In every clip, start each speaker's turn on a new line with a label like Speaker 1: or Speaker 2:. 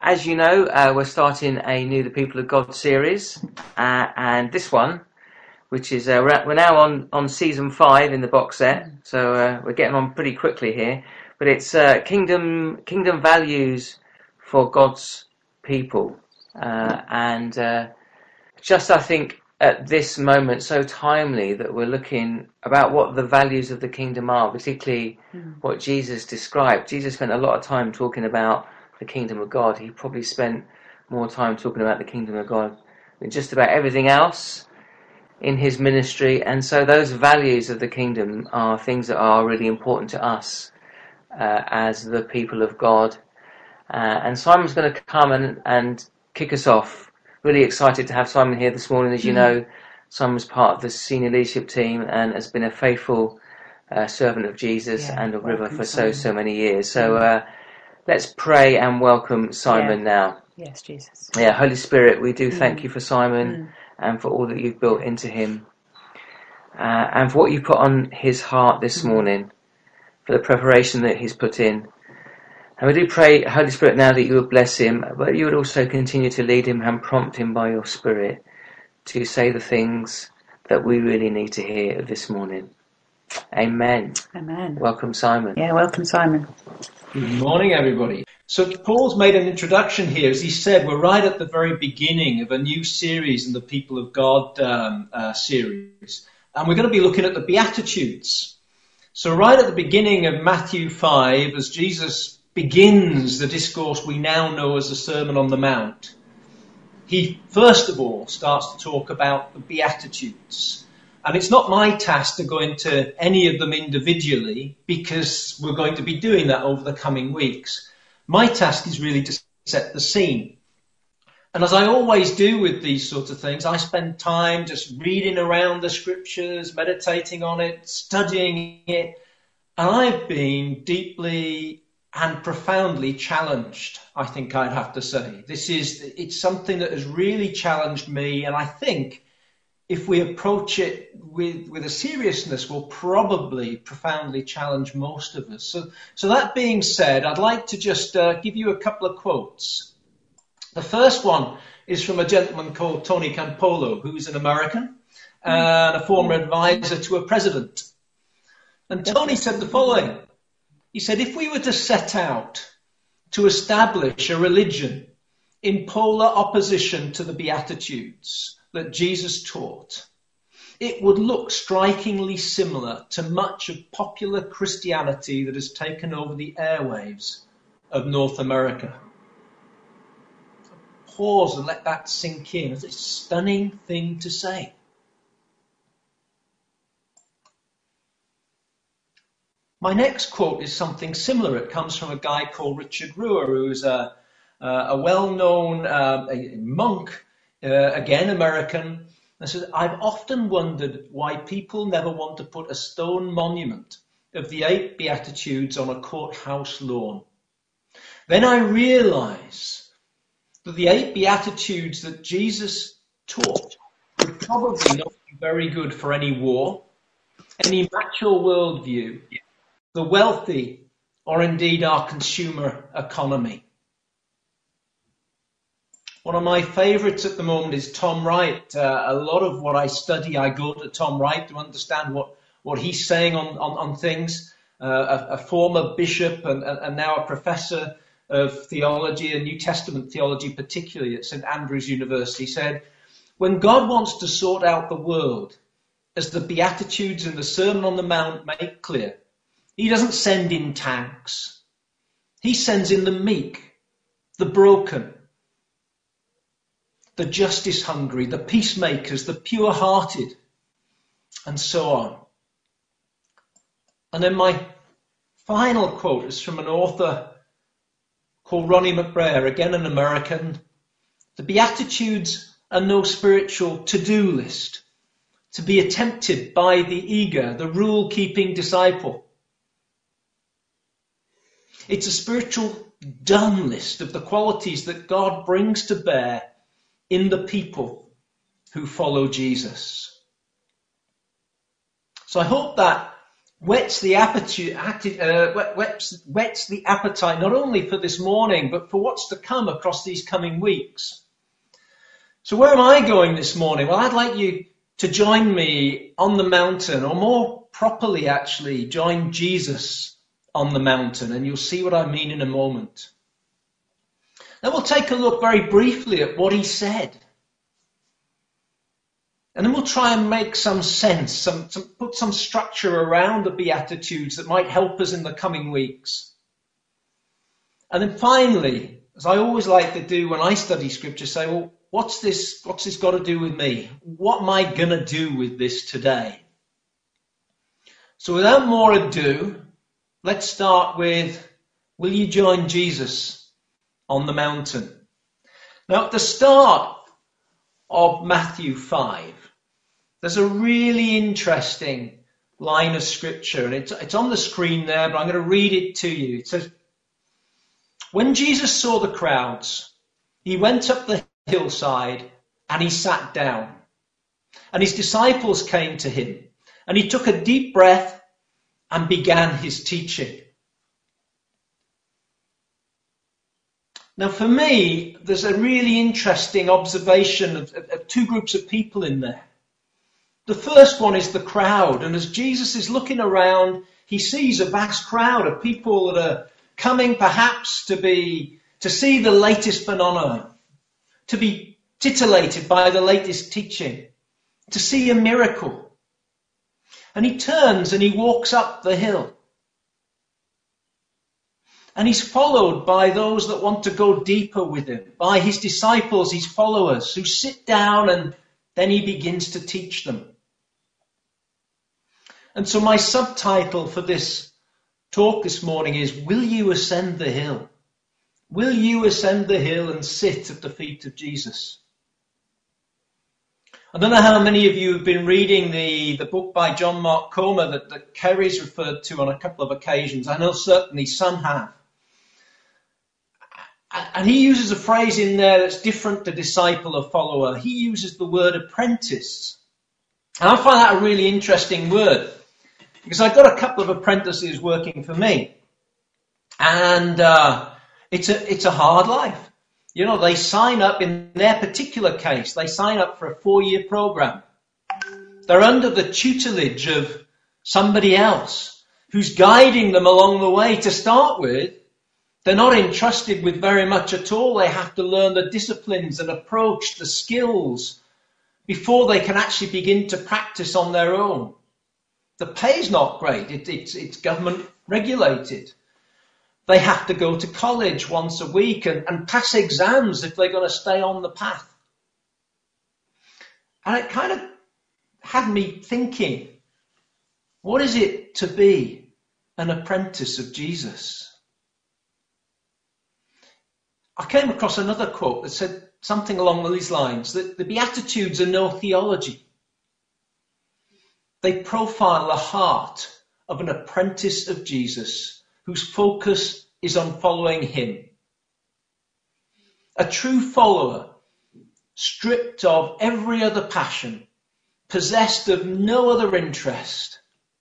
Speaker 1: As you know, we're starting a new The People of God series, and this one, which is we're now on season 5 in the box set, so we're getting on pretty quickly here. But it's kingdom values for God's people, and just I think at this moment so timely that we're looking about what the values of the kingdom are, particularly what Jesus described. Jesus spent a lot of time talking about the kingdom of God. He probably spent more time talking about the kingdom of God than just about everything else in his ministry. And so those values of the kingdom are things that are really important to us as the people of God. And Simon's going to come and kick us off. Really excited to have Simon here this morning. As you know, Simon's part of the senior leadership team and has been a faithful servant of Jesus and of River for so many years. So let's pray and welcome Simon now.
Speaker 2: Yes, Jesus.
Speaker 1: Yeah, Holy Spirit, we do thank you for Simon and for all that you've built into him, and for what you put on his heart this morning, for the preparation that he's put in. And we do pray, Holy Spirit, now that you would bless him, but you would also continue to lead him and prompt him by your Spirit to say the things that we really need to hear this morning. Amen.
Speaker 2: Amen.
Speaker 1: Welcome, Simon.
Speaker 2: Yeah, welcome, Simon.
Speaker 3: Good morning, everybody. So Paul's made an introduction here. As he said, we're right at the very beginning of a new series in the People of God series. And we're going to be looking at the Beatitudes. So right at the beginning of Matthew 5, as Jesus begins the discourse we now know as the Sermon on the Mount, he first of all starts to talk about the Beatitudes. And it's not my task to go into any of them individually, because we're going to be doing that over the coming weeks. My task is really to set the scene. And as I always do with these sorts of things, I spend time just reading around the scriptures, meditating on it, studying it. And I've been deeply and profoundly challenged, I think I'd have to say. It's something that has really challenged me, and I think if we approach it with a seriousness, will probably profoundly challenge most of us. So that being said, I'd like to just give you a couple of quotes. The first one is from a gentleman called Tony Campolo, who's an American and a former advisor to a president. And Tony said the following. He said, if we were to set out to establish a religion in polar opposition to the Beatitudes that Jesus taught, it would look strikingly similar to much of popular Christianity that has taken over the airwaves of North America. Pause and let that sink in. It's a stunning thing to say. My next quote is something similar. It comes from a guy called Richard Rohr, who's a well-known monk, again American. And says, I've often wondered why people never want to put a stone monument of the 8 Beatitudes on a courthouse lawn. Then I realize that the 8 Beatitudes that Jesus taught would probably not be very good for any war, any macho worldview, the wealthy, or indeed our consumer economy. One of my favourites at the moment is Tom Wright. A lot of what I study, I go to Tom Wright to understand what he's saying on things. A former bishop and now a professor of theology and New Testament theology, particularly at St Andrews University, said, when God wants to sort out the world, as the Beatitudes and the Sermon on the Mount make clear, he doesn't send in tanks. He sends in the meek, the broken, the justice hungry, the peacemakers, the pure hearted, and so on. And then my final quote is from an author called Ronnie McBrayer, again an American. The Beatitudes are no spiritual to-do list to be attempted by the eager, the rule-keeping disciple. It's a spiritual done list of the qualities that God brings to bear in the people who follow Jesus. So I hope that whets the appetite not only for this morning, but for what's to come across these coming weeks. So where am I going this morning? Well, I'd like you to join me on the mountain, or more properly actually, join Jesus on the mountain, and you'll see what I mean in a moment. Then we'll take a look very briefly at what he said. And then we'll try and make some sense, put some structure around the Beatitudes that might help us in the coming weeks. And then finally, as I always like to do when I study scripture, say, well, what's this got to do with me? What am I going to do with this today? So without more ado, let's start with, will you join Jesus on the mountain? Now, at the start of Matthew 5, there's a really interesting line of scripture, and it's on the screen there, but I'm going to read it to you. It says, when Jesus saw the crowds, he went up the hillside and he sat down. And his disciples came to him, and he took a deep breath and began his teaching. Now, for me, there's a really interesting observation of two groups of people in there. The first one is the crowd, and as Jesus is looking around, he sees a vast crowd of people that are coming perhaps to see the latest phenomenon, to be titillated by the latest teaching, to see a miracle. And he turns and he walks up the hill. And he's followed by those that want to go deeper with him, by his disciples, his followers, who sit down and then he begins to teach them. And so my subtitle for this talk this morning is, will you ascend the hill? Will you ascend the hill and sit at the feet of Jesus? I don't know how many of you have been reading the book by John Mark Comer that Kerry's referred to on a couple of occasions. I know certainly some have. And he uses a phrase in there that's different to disciple or follower. He uses the word apprentice. And I find that a really interesting word, because I've got a couple of apprentices working for me. And it's a hard life. You know, they sign up, in their particular case, they sign up for a 4-year program. They're under the tutelage of somebody else who's guiding them along the way. To start with, they're not entrusted with very much at all. They have to learn the disciplines and approach, the skills, before they can actually begin to practice on their own. The pay's not great. It's government regulated. They have to go to college once a week and pass exams if they're going to stay on the path. And it kind of had me thinking, what is it to be an apprentice of Jesus? I came across another quote that said something along these lines, that the Beatitudes are no theology. They profile the heart of an apprentice of Jesus whose focus is on following him. A true follower, stripped of every other passion, possessed of no other interest.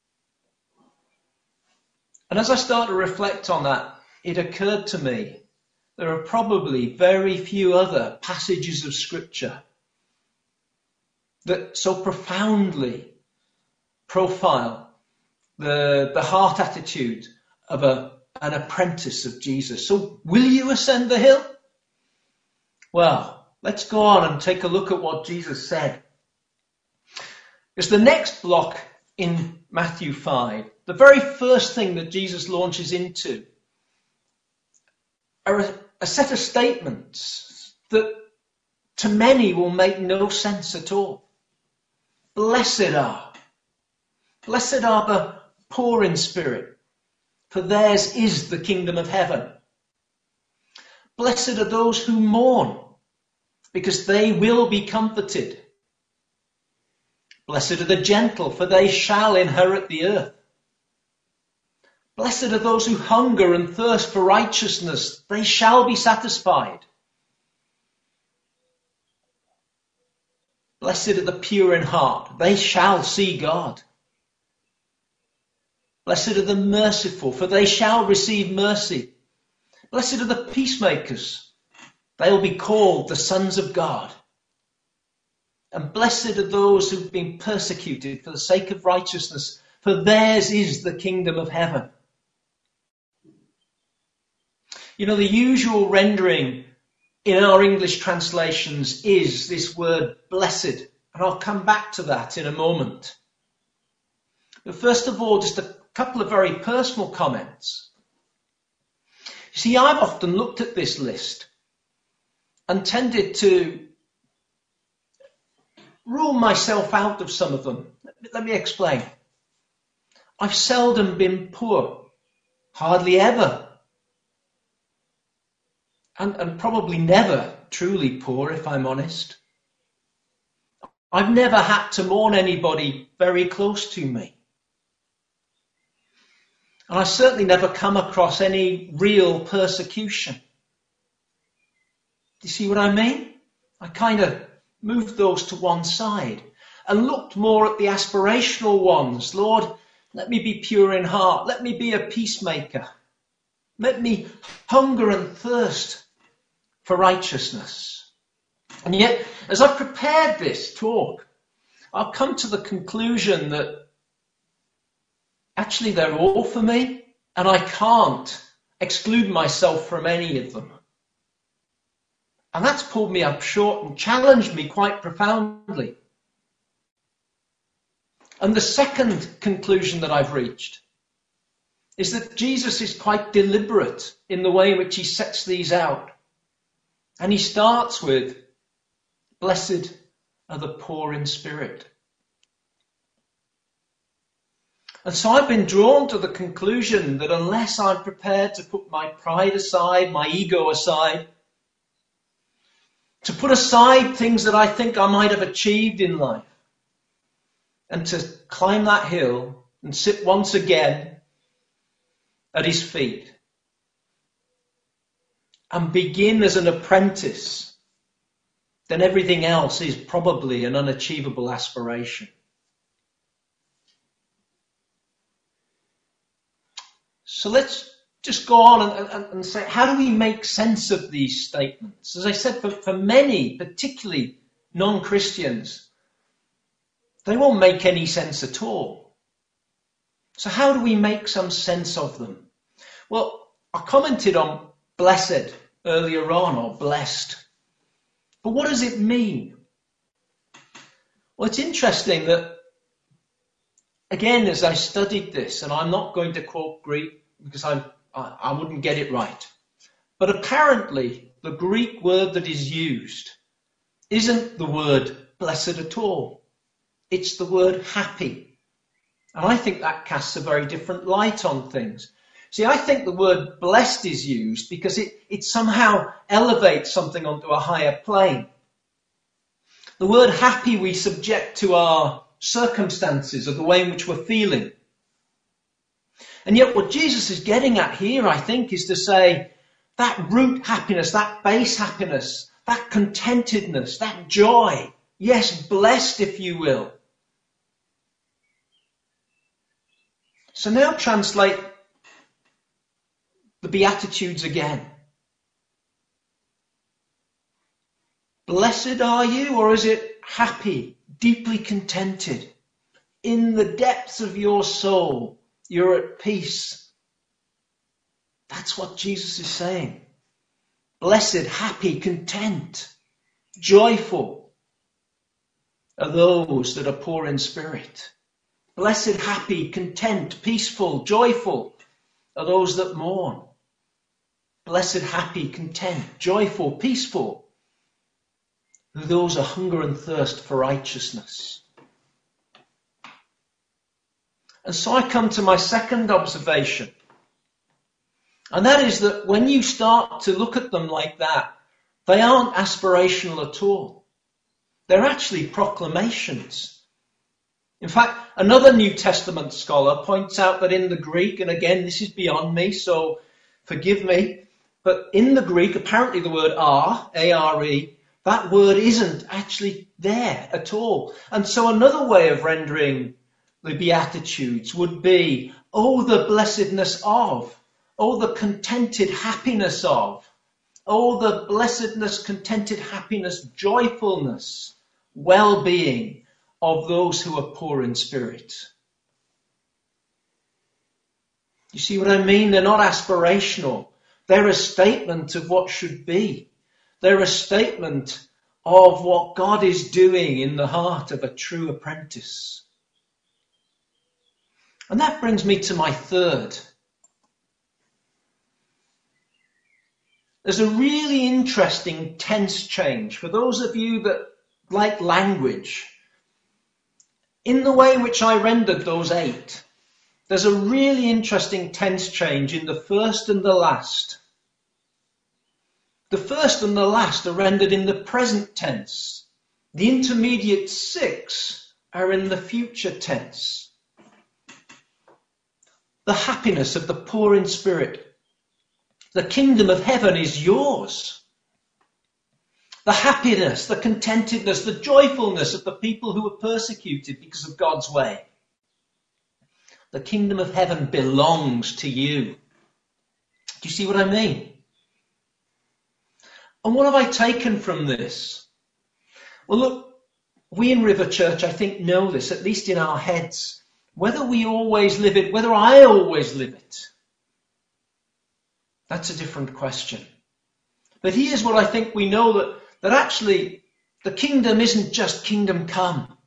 Speaker 3: And as I start to reflect on that, it occurred to me there are probably very few other passages of Scripture that so profoundly profile the heart attitude of an apprentice of Jesus. So will you ascend the hill? Well, let's go on and take a look at what Jesus said. Because the next block in Matthew 5, the very first thing that Jesus launches into are a set of statements that to many will make no sense at all. Blessed are the poor in spirit, for theirs is the kingdom of heaven. Blessed are those who mourn, because they will be comforted. Blessed are the gentle, for they shall inherit the earth. Blessed are those who hunger and thirst for righteousness, they shall be satisfied. Blessed are the pure in heart, they shall see God. Blessed are the merciful, for they shall receive mercy. Blessed are the peacemakers. They will be called the sons of God. And blessed are those who've been persecuted for the sake of righteousness, for theirs is the kingdom of heaven. You know, the usual rendering in our English translations is this word blessed. And I'll come back to that in a moment. But first of all, just a couple of very personal comments. You see, I've often looked at this list and tended to rule myself out of some of them. Let me explain. I've seldom been poor, hardly ever, and probably never truly poor, if I'm honest. I've never had to mourn anybody very close to me. And I certainly never come across any real persecution. Do you see what I mean? I kind of moved those to one side and looked more at the aspirational ones. Lord, let me be pure in heart. Let me be a peacemaker. Let me hunger and thirst for righteousness. And yet, as I prepared this talk, I've come to the conclusion that actually they're all for me, and I can't exclude myself from any of them. And that's pulled me up short and challenged me quite profoundly. And the second conclusion that I've reached is that Jesus is quite deliberate in the way in which he sets these out. And he starts with, blessed are the poor in spirit. And so I've been drawn to the conclusion that unless I'm prepared to put my pride aside, my ego aside, to put aside things that I think I might have achieved in life, and to climb that hill and sit once again at his feet and begin as an apprentice, then everything else is probably an unachievable aspiration. So let's just go on and say, how do we make sense of these statements? As I said, for many, particularly non-Christians, they won't make any sense at all. So how do we make some sense of them? Well, I commented on blessed earlier on, or blessed. But what does it mean? Well, it's interesting that, again, as I studied this, and I'm not going to quote Greek because I wouldn't get it right, but apparently the Greek word that is used isn't the word blessed at all. It's the word happy. And I think that casts a very different light on things. See, I think the word blessed is used because it somehow elevates something onto a higher plane. The word happy we subject to our circumstances or the way in which we're feeling. And yet what Jesus is getting at here, I think, is to say that root happiness, that base happiness, that contentedness, that joy, yes, blessed if you will. So now translate the Beatitudes again. Blessed are you, or is it happy, deeply contented? In the depths of your soul, you're at peace. That's what Jesus is saying. Blessed, happy, content, joyful are those that are poor in spirit. Blessed, happy, content, peaceful, joyful are those that mourn. Blessed, happy, content, joyful, peaceful are those who hunger and thirst for righteousness. And so I come to my second observation. And that is that when you start to look at them like that, they aren't aspirational at all. They're actually proclamations. In fact, another New Testament scholar points out that in the Greek, and again, this is beyond me, so forgive me, but in the Greek, apparently the word are, A-R-E, that word isn't actually there at all. And so another way of rendering the Beatitudes would be, Oh, the blessedness of. Oh, the contented happiness of. Oh, the blessedness, contented happiness, joyfulness, well-being of those who are poor in spirit. You see what I mean? They're not aspirational. They're a statement of what should be. They're a statement of what God is doing in the heart of a true apprentice. And that brings me to my third. There's a really interesting tense change for those of you that like language. In the way in which I rendered those 8, there's a really interesting tense change in the first and the last. The first and the last are rendered in the present tense. The intermediate 6 are in the future tense. The happiness of the poor in spirit. The kingdom of heaven is yours. The happiness, the contentedness, the joyfulness of the people who are persecuted because of God's way. The kingdom of heaven belongs to you. Do you see what I mean? And what have I taken from this? Well, look, we in River Church, I think, know this, at least in our heads. Whether we always live it, whether I always live it, that's a different question. But here's what I think we know, that actually the kingdom isn't just kingdom come.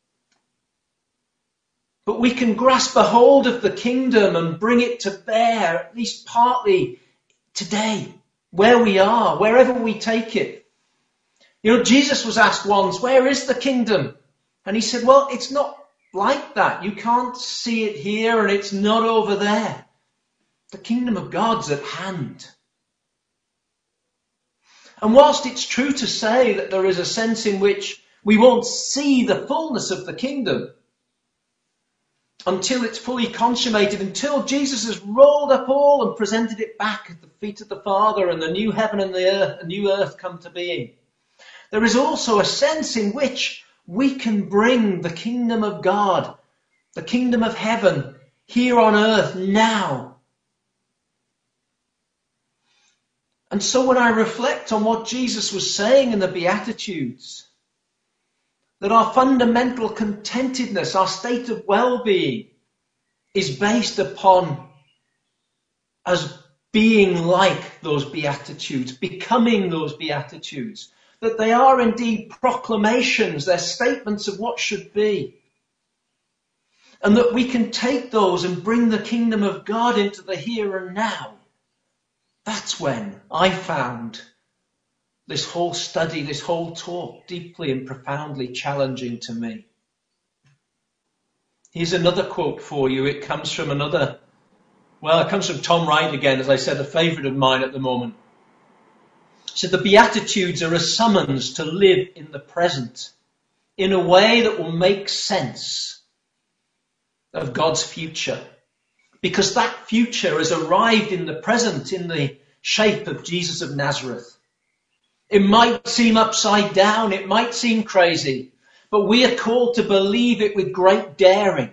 Speaker 3: But we can grasp a hold of the kingdom and bring it to bear, at least partly today, where we are, wherever we take it. You know, Jesus was asked once, where is the kingdom? And he said, well, it's not like that. You can't see it here and it's not over there. The kingdom of God's at hand. And whilst it's true to say that there is a sense in which we won't see the fullness of the kingdom until it's fully consummated, until Jesus has rolled up all and presented it back at the feet of the Father and the new heaven and the earth, a new earth come to being, there is also a sense in which we can bring the kingdom of God, the kingdom of heaven, here on earth now. And so when I reflect on what Jesus was saying in the Beatitudes, that our fundamental contentedness, our state of well-being, is based upon us being like those Beatitudes, becoming those Beatitudes, that they are indeed proclamations, they're statements of what should be, and that we can take those and bring the kingdom of God into the here and now. That's when I found this whole study, this whole talk, deeply and profoundly challenging to me. Here's another quote for you. It comes from it comes from Tom Wright again, as I said, a favourite of mine at the moment. He said, the Beatitudes are a summons to live in the present in a way that will make sense of God's future. Because that future has arrived in the present in the shape of Jesus of Nazareth. It might seem upside down, it might seem crazy, but we are called to believe it with great daring,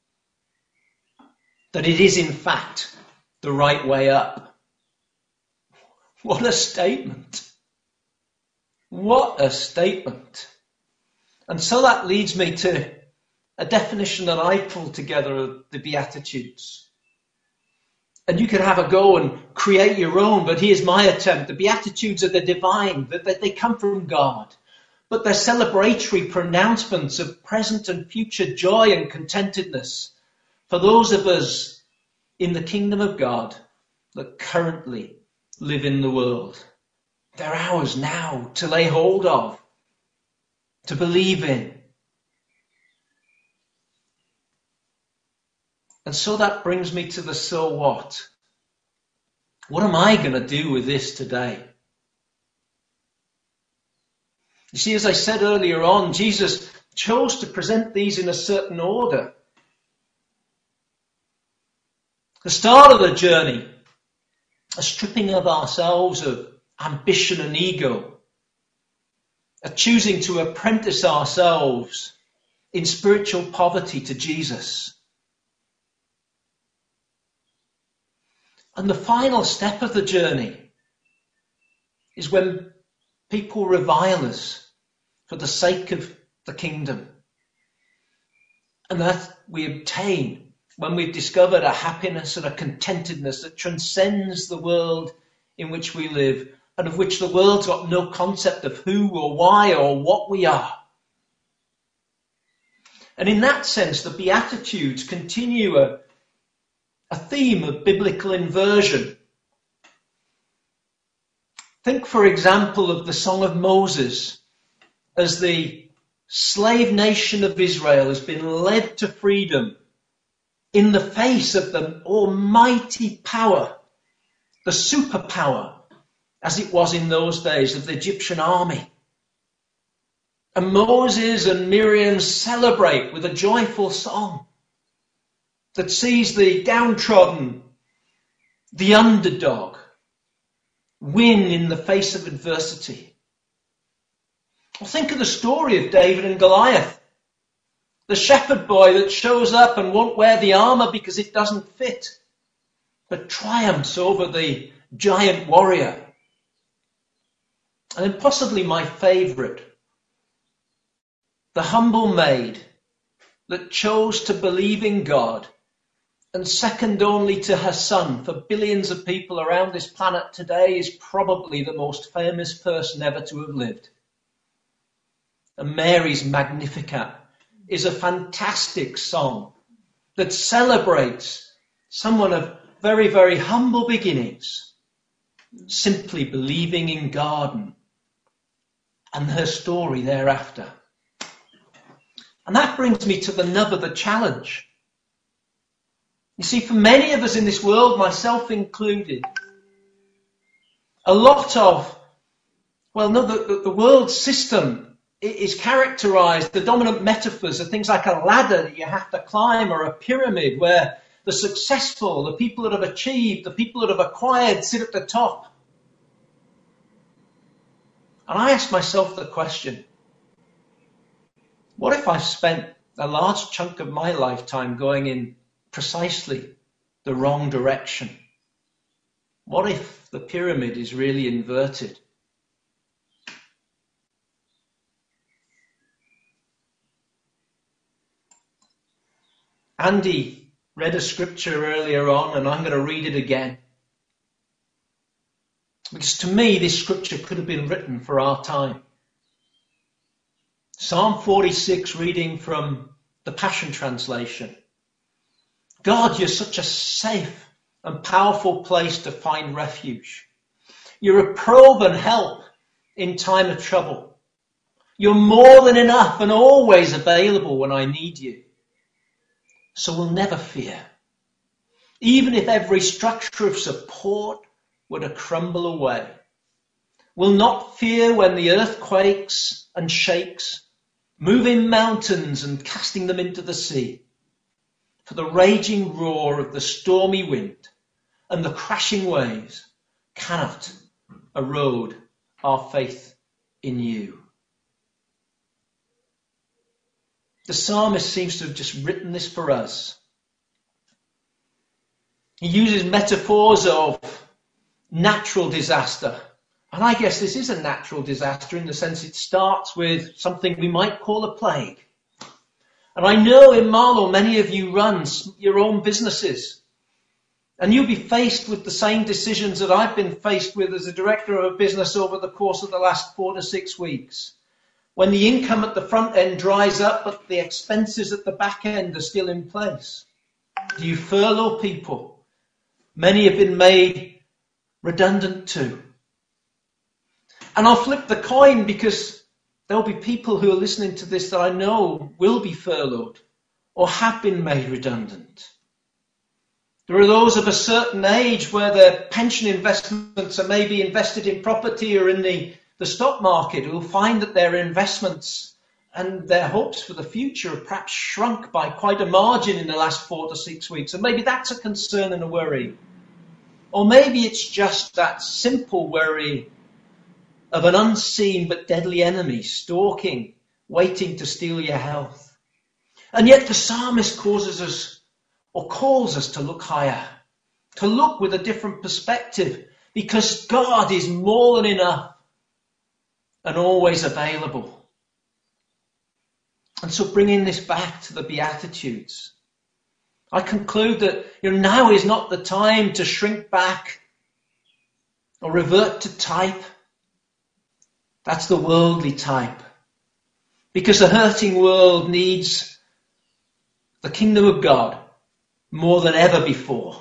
Speaker 3: that it is in fact the right way up. What a statement. What a statement. And so that leads me to a definition that I pulled together of the Beatitudes. And you can have a go and create your own, but here's my attempt. The Beatitudes are the divine, that they come from God. But they're celebratory pronouncements of present and future joy and contentedness for those of us in the kingdom of God that currently live in the world. They're ours now to lay hold of, to believe in. And so that brings me to the so what. What am I going to do with this today? You see, as I said earlier on, Jesus chose to present these in a certain order. The start of the journey, a stripping of ourselves of ambition and ego, a choosing to apprentice ourselves in spiritual poverty to Jesus. And the final step of the journey is when people revile us for the sake of the kingdom. And that we obtain when we've discovered a happiness and a contentedness that transcends the world in which we live, and of which the world's got no concept of who or why or what we are. And in that sense, the Beatitudes continue a theme of biblical inversion. Think, for example, of the Song of Moses, as the slave nation of Israel has been led to freedom in the face of the almighty power, the superpower, as it was in those days, of the Egyptian army. And Moses and Miriam celebrate with a joyful song that sees the downtrodden, the underdog, win in the face of adversity. Well, think of the story of David and Goliath. The shepherd boy that shows up and won't wear the armor because it doesn't fit, but triumphs over the giant warrior. And then possibly my favorite, the humble maid that chose to believe in God, and second only to her son for billions of people around this planet today, is probably the most famous person ever to have lived. And Mary's Magnificat is a fantastic song that celebrates someone of very, very humble beginnings, simply believing in God and her story thereafter. And that brings me to the nub of the challenge. You see, for many of us in this world, myself included, a lot of, the world system is characterized, the dominant metaphors are things like a ladder that you have to climb, or a pyramid where the successful, the people that have achieved, the people that have acquired sit at the top. And I ask myself the question, what if I spent a large chunk of my lifetime going in precisely the wrong direction? What if the pyramid is really inverted? Andy read a scripture earlier on, and I'm going to read it again. Because to me, this scripture could have been written for our time. Psalm 46, reading from the Passion Translation. God, you're such a safe and powerful place to find refuge. You're a proven help in time of trouble. You're more than enough and always available when I need you. So we'll never fear. Even if every structure of support were to crumble away. We'll not fear when the earth quakes and shakes, moving mountains and casting them into the sea. For the raging roar of the stormy wind and the crashing waves cannot erode our faith in you. The psalmist seems to have just written this for us. He uses metaphors of natural disaster. And I guess this is a natural disaster in the sense it starts with something we might call a plague. And I know in Marlow many of you run your own businesses. And you'll be faced with the same decisions that I've been faced with as a director of a business over the course of the last 4 to 6 weeks. When the income at the front end dries up, but the expenses at the back end are still in place. Do you furlough people? Many have been made redundant too. And I'll flip the coin, because there'll be people who are listening to this that I know will be furloughed or have been made redundant. There are those of a certain age where their pension investments are maybe invested in property or in the stock market, who will find that their investments and their hopes for the future have perhaps shrunk by quite a margin in the last 4 to 6 weeks. And maybe that's a concern and a worry. Or maybe it's just that simple worry of an unseen but deadly enemy stalking, waiting to steal your health. And yet the psalmist calls us to look higher to look with a different perspective, because God is more than enough and always available. And so bringing this back to the Beatitudes, I conclude that now is not the time to shrink back or revert to type. That's the worldly type. Because the hurting world needs the kingdom of God more than ever before.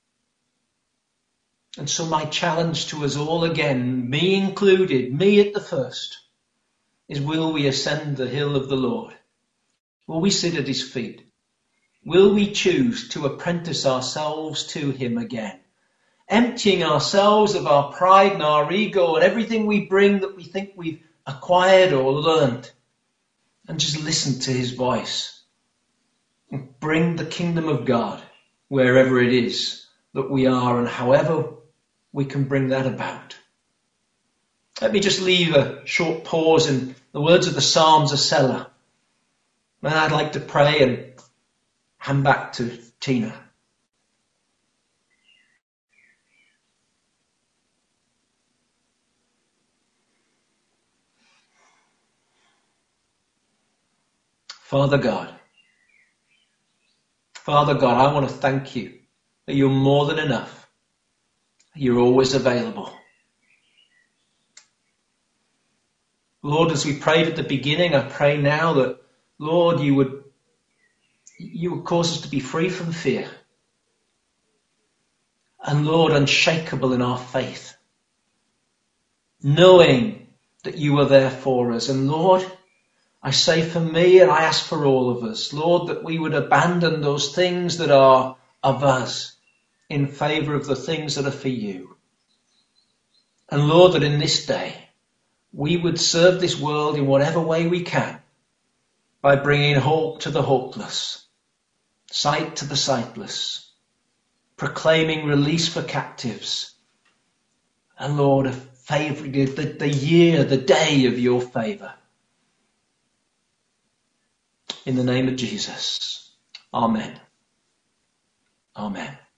Speaker 3: And so my challenge to us all again, me included, me at the first, is will we ascend the hill of the Lord? Will we sit at his feet? Will we choose to apprentice ourselves to him again? Emptying ourselves of our pride and our ego and everything we bring that we think we've acquired or learned, and just listen to his voice and bring the kingdom of God wherever it is that we are and however we can bring that about. Let me just leave a short pause in the words of the Psalms of Selah. And I'd like to pray and hand back to Tina. Father God, I want to thank you that you're more than enough. You're always available. Lord, as we prayed at the beginning, I pray now that, Lord, you would cause us to be free from fear. And Lord, unshakable in our faith, knowing that you are there for us. And Lord, I say for me and I ask for all of us, Lord, that we would abandon those things that are of us in favour of the things that are for you. And Lord, that in this day we would serve this world in whatever way we can by bringing hope to the hopeless, sight to the sightless, proclaiming release for captives, and Lord, a favour, the year, the day of your favour. In the name of Jesus. Amen. Amen.